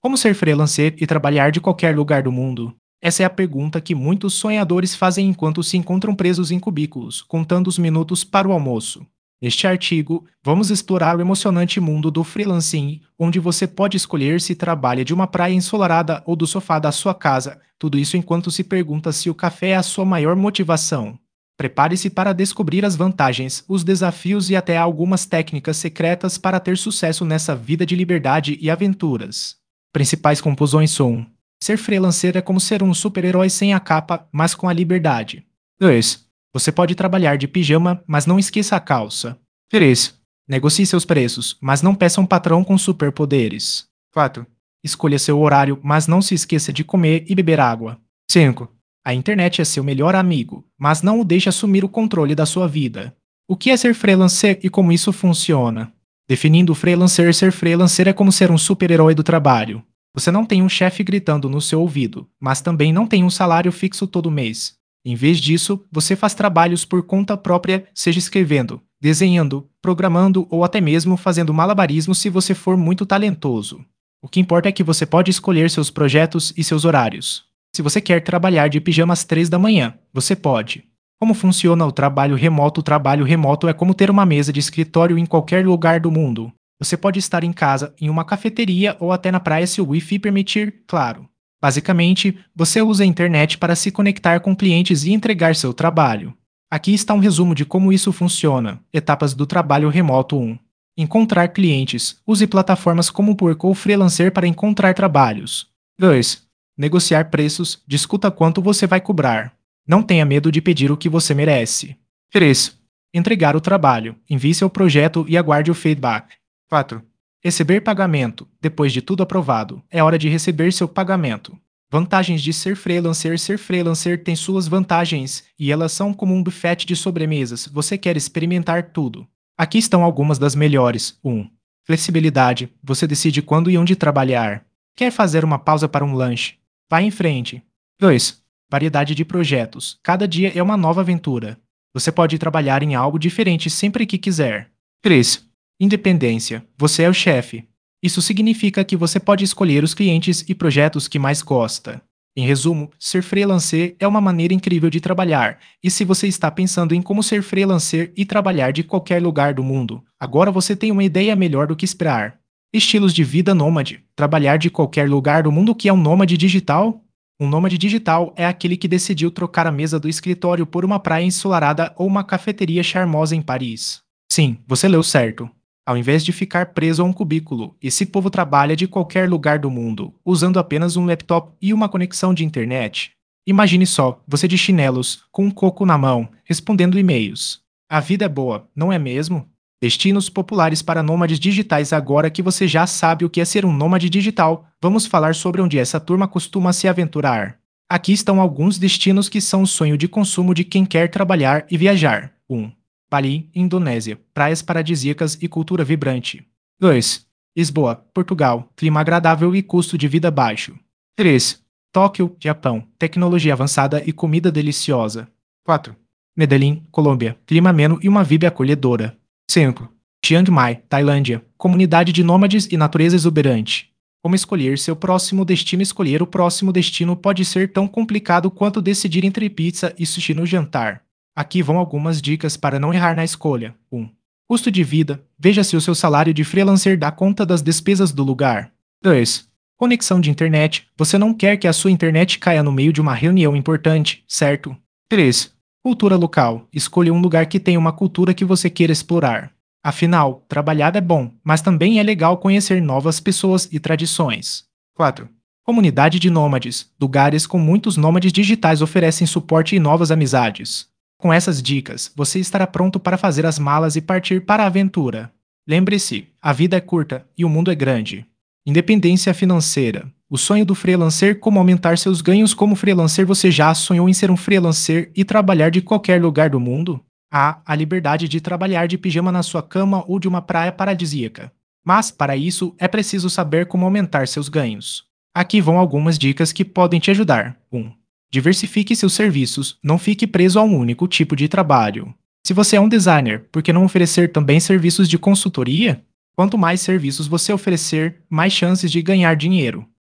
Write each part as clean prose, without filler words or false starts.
Como ser freelancer e trabalhar de qualquer lugar do mundo? Essa é a pergunta que muitos sonhadores fazem enquanto se encontram presos em cubículos, contando os minutos para o almoço. Neste artigo, vamos explorar o emocionante mundo do freelancing, onde você pode escolher se trabalha de uma praia ensolarada ou do sofá da sua casa, tudo isso enquanto se pergunta se o café é a sua maior motivação. Prepare-se para descobrir as vantagens, os desafios e até algumas técnicas secretas para ter sucesso nessa vida de liberdade e aventuras. Principais conclusões são: ser freelancer é como ser um super-herói sem a capa, mas com a liberdade. 2. Você pode trabalhar de pijama, mas não esqueça a calça. 3. Negocie seus preços, mas não peça um patrão com superpoderes. 4. Escolha seu horário, mas não se esqueça de comer e beber água. 5. A internet é seu melhor amigo, mas não o deixe assumir o controle da sua vida. O que é ser freelancer e como isso funciona? Definindo o freelancer, ser freelancer é como ser um super-herói do trabalho. Você não tem um chefe gritando no seu ouvido, mas também não tem um salário fixo todo mês. Em vez disso, você faz trabalhos por conta própria, seja escrevendo, desenhando, programando ou até mesmo fazendo malabarismo se você for muito talentoso. O que importa é que você pode escolher seus projetos e seus horários. Se você quer trabalhar de pijama às 3 da manhã, você pode. Como funciona o trabalho remoto? O trabalho remoto é como ter uma mesa de escritório em qualquer lugar do mundo. Você pode estar em casa, em uma cafeteria ou até na praia se o Wi-Fi permitir, claro. Basicamente, você usa a internet para se conectar com clientes e entregar seu trabalho. Aqui está um resumo de como isso funciona. Etapas do trabalho remoto 1. Encontrar clientes. Use plataformas como Upwork ou Freelancer para encontrar trabalhos. 2. Negociar preços. Discuta quanto você vai cobrar. Não tenha medo de pedir o que você merece. 3. Entregar o trabalho. Envie seu projeto e aguarde o feedback. 4. Receber pagamento. Depois de tudo aprovado, é hora de receber seu pagamento. Vantagens de ser freelancer. Ser freelancer tem suas vantagens, e elas são como um buffet de sobremesas. Você quer experimentar tudo. Aqui estão algumas das melhores. 1. Flexibilidade. Você decide quando e onde trabalhar. Quer fazer uma pausa para um lanche? Vá em frente. 2. Variedade de projetos. Cada dia é uma nova aventura. Você pode trabalhar em algo diferente sempre que quiser. 3. Independência. Você é o chefe. Isso significa que você pode escolher os clientes e projetos que mais gosta. Em resumo, ser freelancer é uma maneira incrível de trabalhar, e se você está pensando em como ser freelancer e trabalhar de qualquer lugar do mundo, agora você tem uma ideia melhor do que esperar. Estilos de vida nômade. Trabalhar de qualquer lugar do mundo. Que é um nômade digital? Um nômade digital é aquele que decidiu trocar a mesa do escritório por uma praia ensolarada ou uma cafeteria charmosa em Paris. Sim, você leu certo. Ao invés de ficar preso a um cubículo, esse povo trabalha de qualquer lugar do mundo, usando apenas um laptop e uma conexão de internet. Imagine só, você de chinelos, com um coco na mão, respondendo e-mails. A vida é boa, não é mesmo? Destinos populares para nômades digitais. Agora que você já sabe o que é ser um nômade digital, vamos falar sobre onde essa turma costuma se aventurar. Aqui estão alguns destinos que são o sonho de consumo de quem quer trabalhar e viajar. 1. Bali, Indonésia. Praias paradisíacas e cultura vibrante. 2. Lisboa, Portugal. Clima agradável e custo de vida baixo. 3. Tóquio, Japão. Tecnologia avançada e comida deliciosa. 4. Medellín, Colômbia. Clima ameno e uma vibe acolhedora. 5. Chiang Mai, Tailândia. Comunidade de nômades e natureza exuberante. Como escolher seu próximo destino? Escolher o próximo destino pode ser tão complicado quanto decidir entre pizza e sushi no jantar. Aqui vão algumas dicas para não errar na escolha. 1. Custo de vida. Veja se o seu salário de freelancer dá conta das despesas do lugar. 2. Conexão de internet. Você não quer que a sua internet caia no meio de uma reunião importante, certo? 3. Cultura local. Escolha um lugar que tenha uma cultura que você queira explorar. Afinal, trabalhar é bom, mas também é legal conhecer novas pessoas e tradições. 4. Comunidade de nômades. Lugares com muitos nômades digitais oferecem suporte e novas amizades. Com essas dicas, você estará pronto para fazer as malas e partir para a aventura. Lembre-se, a vida é curta e o mundo é grande. Independência financeira. O sonho do freelancer. Como aumentar seus ganhos como freelancer? Você já sonhou em ser um freelancer e trabalhar de qualquer lugar do mundo? Há a liberdade de trabalhar de pijama na sua cama ou de uma praia paradisíaca. Mas, para isso, é preciso saber como aumentar seus ganhos. Aqui vão algumas dicas que podem te ajudar. 1. Diversifique seus serviços, não fique preso a um único tipo de trabalho. Se você é um designer, por que não oferecer também serviços de consultoria? Quanto mais serviços você oferecer, mais chances de ganhar dinheiro.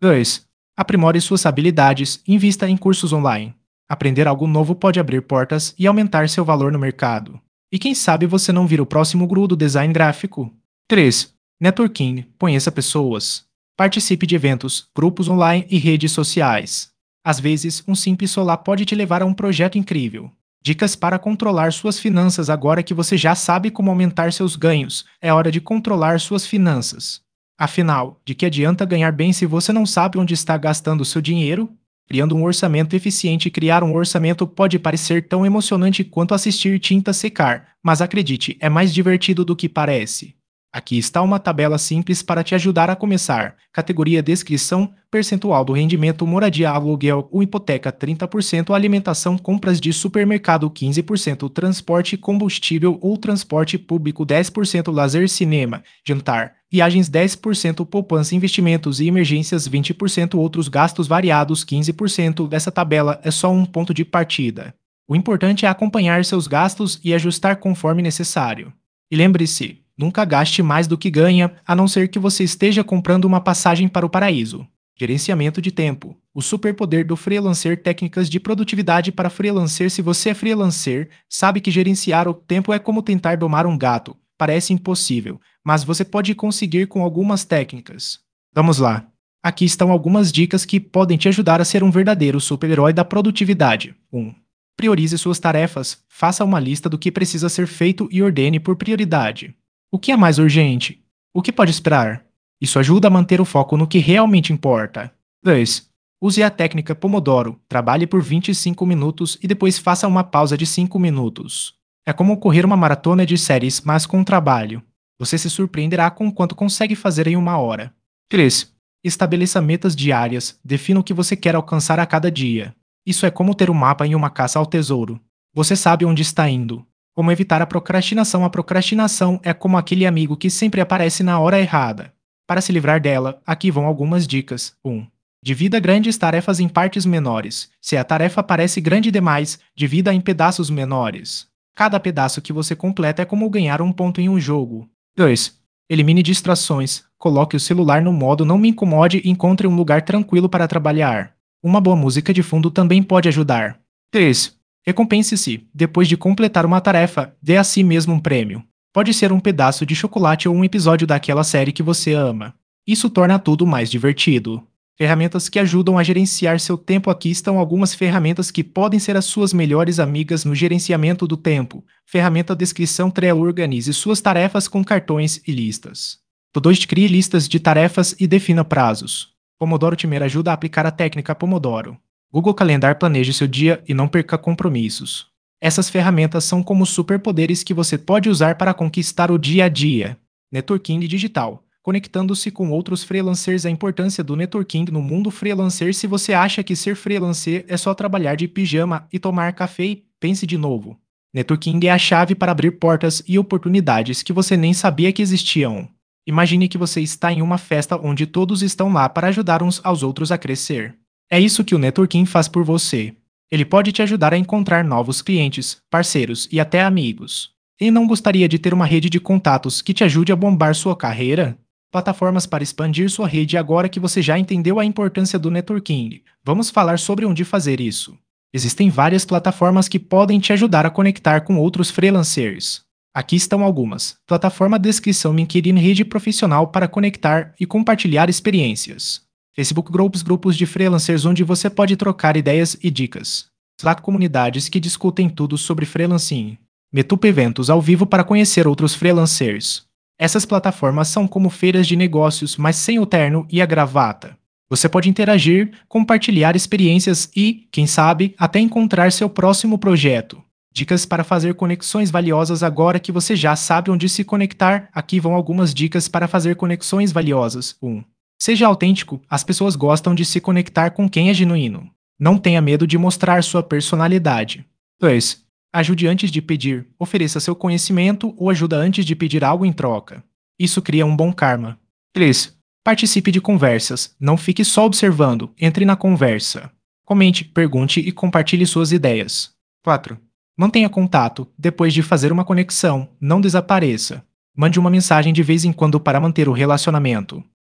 2. Aprimore suas habilidades e invista em cursos online. Aprender algo novo pode abrir portas e aumentar seu valor no mercado. E quem sabe você não vira o próximo guru do design gráfico? 3. Networking. Conheça pessoas. Participe de eventos, grupos online e redes sociais. Às vezes, um simples olá pode te levar a um projeto incrível. Dicas para controlar suas finanças agora que você já sabe como aumentar seus ganhos. É hora de controlar suas finanças. Afinal, de que adianta ganhar bem se você não sabe onde está gastando seu dinheiro? Criando um orçamento eficiente, criar um orçamento pode parecer tão emocionante quanto assistir tinta secar, mas acredite, é mais divertido do que parece. Aqui está uma tabela simples para te ajudar a começar. Categoria descrição, percentual do rendimento, moradia, aluguel ou hipoteca 30%, alimentação, compras de supermercado 15%, transporte, combustível ou transporte público 10%, lazer, cinema, jantar, viagens 10%, poupança, investimentos e emergências 20%, outros gastos variados 15%. Dessa tabela é só um ponto de partida. O importante é acompanhar seus gastos e ajustar conforme necessário. E lembre-se, nunca gaste mais do que ganha, a não ser que você esteja comprando uma passagem para o paraíso. Gerenciamento de tempo. O superpoder do freelancer, técnicas de produtividade para freelancer. Se você é freelancer, sabe que gerenciar o tempo é como tentar domar um gato. Parece impossível, mas você pode conseguir com algumas técnicas. Vamos lá. Aqui estão algumas dicas que podem te ajudar a ser um verdadeiro super-herói da produtividade. 1. Priorize suas tarefas. Faça uma lista do que precisa ser feito e ordene por prioridade. O que é mais urgente? O que pode esperar? Isso ajuda a manter o foco no que realmente importa. 2. Use a técnica Pomodoro. Trabalhe por 25 minutos e depois faça uma pausa de 5 minutos. É como correr uma maratona de séries, mas com trabalho. Você se surpreenderá com quanto consegue fazer em uma hora. 3. Estabeleça metas diárias. Defina o que você quer alcançar a cada dia. Isso é como ter um mapa em uma caça ao tesouro. Você sabe onde está indo. Como evitar a procrastinação? A procrastinação é como aquele amigo que sempre aparece na hora errada. Para se livrar dela, aqui vão algumas dicas. 1. Divida grandes tarefas em partes menores. Se a tarefa parece grande demais, divida em pedaços menores. Cada pedaço que você completa é como ganhar um ponto em um jogo. 2. Elimine distrações. Coloque o celular no modo não me incomode e encontre um lugar tranquilo para trabalhar. Uma boa música de fundo também pode ajudar. 3. Recompense-se. Depois de completar uma tarefa, dê a si mesmo um prêmio. Pode ser um pedaço de chocolate ou um episódio daquela série que você ama. Isso torna tudo mais divertido. Ferramentas que ajudam a gerenciar seu tempo. Aqui estão algumas ferramentas que podem ser as suas melhores amigas no gerenciamento do tempo. Ferramenta Descrição Trello. Organize suas tarefas com cartões e listas. Todoist. Crie listas de tarefas e defina prazos. Pomodoro Timer ajuda a aplicar a técnica Pomodoro. Google Calendar. Planeje seu dia e não perca compromissos. Essas ferramentas são como superpoderes que você pode usar para conquistar o dia a dia. Networking digital. Conectando-se com outros freelancers. A importância do networking no mundo freelancer. Se você acha que ser freelancer é só trabalhar de pijama e tomar café, pense de novo. Networking é a chave para abrir portas e oportunidades que você nem sabia que existiam. Imagine que você está em uma festa onde todos estão lá para ajudar uns aos outros a crescer. É isso que o networking faz por você. Ele pode te ajudar a encontrar novos clientes, parceiros e até amigos. E não gostaria de ter uma rede de contatos que te ajude a bombar sua carreira? Plataformas para expandir sua rede. Agora que você já entendeu a importância do networking, vamos falar sobre onde fazer isso. Existem várias plataformas que podem te ajudar a conectar com outros freelancers. Aqui estão algumas. Plataforma Descrição. LinkedIn. Rede profissional para conectar e compartilhar experiências. Facebook Groups. Grupos de freelancers onde você pode trocar ideias e dicas. Slack. Comunidades que discutem tudo sobre freelancing. Meetup. Eventos ao vivo para conhecer outros freelancers. Essas plataformas são como feiras de negócios, mas sem o terno e a gravata. Você pode interagir, compartilhar experiências e, quem sabe, até encontrar seu próximo projeto. Dicas para fazer conexões valiosas. Agora que você já sabe onde se conectar, aqui vão algumas dicas para fazer conexões valiosas. 1. Seja autêntico. As pessoas gostam de se conectar com quem é genuíno. Não tenha medo de mostrar sua personalidade. 2. Ajude antes de pedir. Ofereça seu conhecimento ou ajuda antes de pedir algo em troca. Isso cria um bom karma. 3. Participe de conversas. Não fique só observando. Entre na conversa. Comente, pergunte e compartilhe suas ideias. 4. Mantenha contato. Depois de fazer uma conexão, não desapareça. Mande uma mensagem de vez em quando para manter o relacionamento.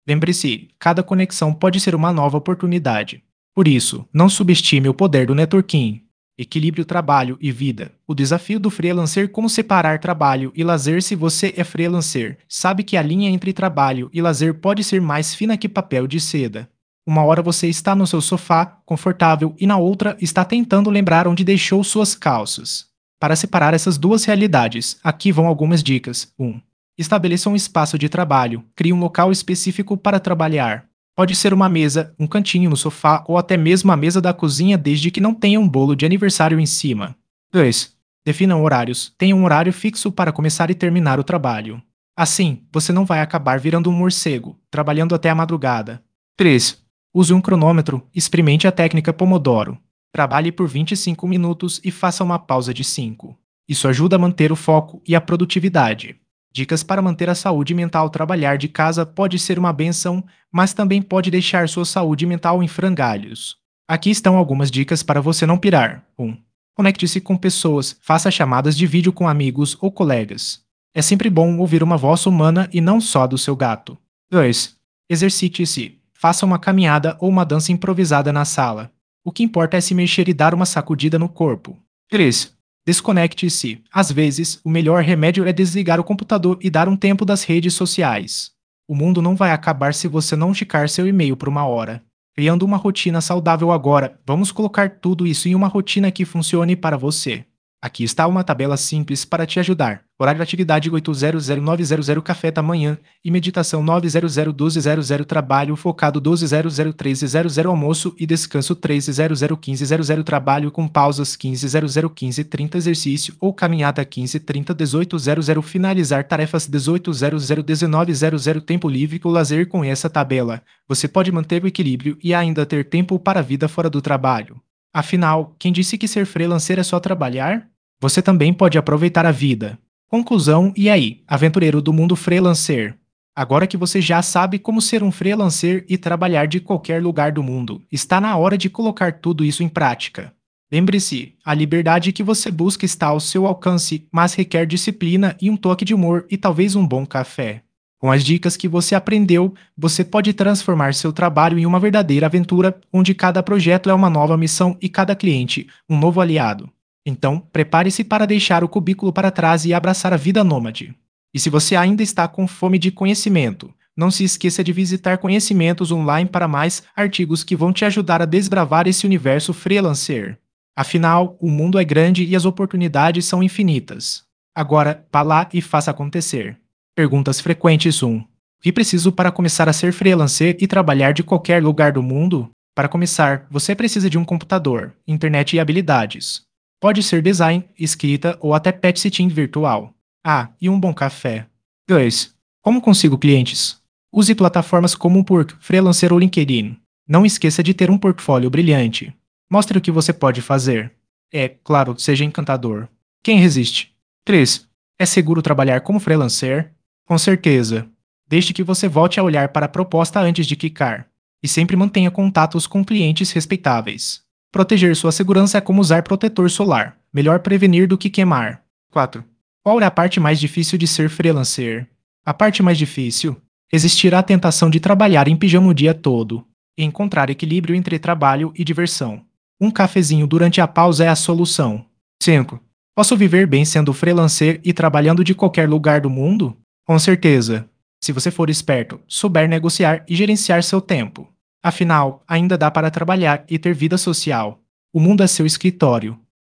Lembre-se, cada conexão pode ser uma nova oportunidade. Por isso, não subestime o poder do networking. Equilibre o trabalho e vida. O desafio do freelancer é como separar trabalho e lazer. Se você é freelancer, sabe que a linha entre trabalho e lazer pode ser mais fina que papel de seda. Uma hora você está no seu sofá, confortável, e na outra está tentando lembrar onde deixou suas calças. Para separar essas duas realidades, aqui vão algumas dicas. 1. Estabeleça um espaço de trabalho. Crie um local específico para trabalhar. Pode ser uma mesa, um cantinho no sofá ou até mesmo a mesa da cozinha, desde que não tenha um bolo de aniversário em cima. 2. Definam horários. Tenha um horário fixo para começar e terminar o trabalho. Assim, você não vai acabar virando um morcego, trabalhando até a madrugada. 3. Use um cronômetro. Experimente a técnica Pomodoro. Trabalhe por 25 minutos e faça uma pausa de 5. Isso ajuda a manter o foco e a produtividade. Dicas para manter a saúde mental. Trabalhar de casa pode ser uma benção, mas também pode deixar sua saúde mental em frangalhos. Aqui estão algumas dicas para você não pirar. 1. Conecte-se com pessoas, faça chamadas de vídeo com amigos ou colegas. É sempre bom ouvir uma voz humana e não só do seu gato. 2. Exercite-se. Faça uma caminhada ou uma dança improvisada na sala. O que importa é se mexer e dar uma sacudida no corpo. 3. Desconecte-se. Às vezes, o melhor remédio é desligar o computador e dar um tempo das redes sociais. O mundo não vai acabar se você não checar seu e-mail por uma hora. Criando uma rotina saudável agora, vamos colocar tudo isso em uma rotina que funcione para você. Aqui está uma tabela simples para te ajudar. Horário de atividade 8:00-9:00 café da manhã e meditação 9:00-12:00 trabalho focado 12:00-13:00 almoço e descanso 13:00-15:00 trabalho com pausas 15:00-15:30 exercício ou caminhada 15:30 18:00 finalizar tarefas 18:00 19:00 tempo livre com lazer. Com essa tabela, você pode manter o equilíbrio e ainda ter tempo para a vida fora do trabalho. Afinal, quem disse que ser freelancer é só trabalhar? Você também pode aproveitar a vida. Conclusão: e aí, aventureiro do mundo freelancer? Agora que você já sabe como ser um freelancer e trabalhar de qualquer lugar do mundo, está na hora de colocar tudo isso em prática. Lembre-se, a liberdade que você busca está ao seu alcance, mas requer disciplina e um toque de humor e talvez um bom café. Com as dicas que você aprendeu, você pode transformar seu trabalho em uma verdadeira aventura, onde cada projeto é uma nova missão e cada cliente um novo aliado. Então, prepare-se para deixar o cubículo para trás e abraçar a vida nômade. E se você ainda está com fome de conhecimento, não se esqueça de visitar Conhecimentos Online para mais artigos que vão te ajudar a desbravar esse universo freelancer. Afinal, o mundo é grande e as oportunidades são infinitas. Agora, vá lá e faça acontecer. Perguntas frequentes 1. O que preciso para começar a ser freelancer e trabalhar de qualquer lugar do mundo? Para começar, você precisa de um computador, internet e habilidades. Pode ser design, escrita ou até pet sitting virtual. E um bom café. 2. Como consigo clientes? Use plataformas como o Freelancer ou LinkedIn. Não esqueça de ter um portfólio brilhante. Mostre o que você pode fazer. Claro, seja encantador. Quem resiste? 3. É seguro trabalhar como freelancer? Com certeza. Desde que você volte a olhar para a proposta antes de clicar. E sempre mantenha contatos com clientes respeitáveis. Proteger sua segurança é como usar protetor solar. Melhor prevenir do que queimar. 4. Qual é a parte mais difícil de ser freelancer? A parte mais difícil? Existirá a tentação de trabalhar em pijama o dia todo. E encontrar equilíbrio entre trabalho e diversão. Um cafezinho durante a pausa é a solução. 5. Posso viver bem sendo freelancer e trabalhando de qualquer lugar do mundo? Com certeza. Se você for esperto, souber negociar e gerenciar seu tempo. Afinal, ainda dá para trabalhar e ter vida social. O mundo é seu escritório.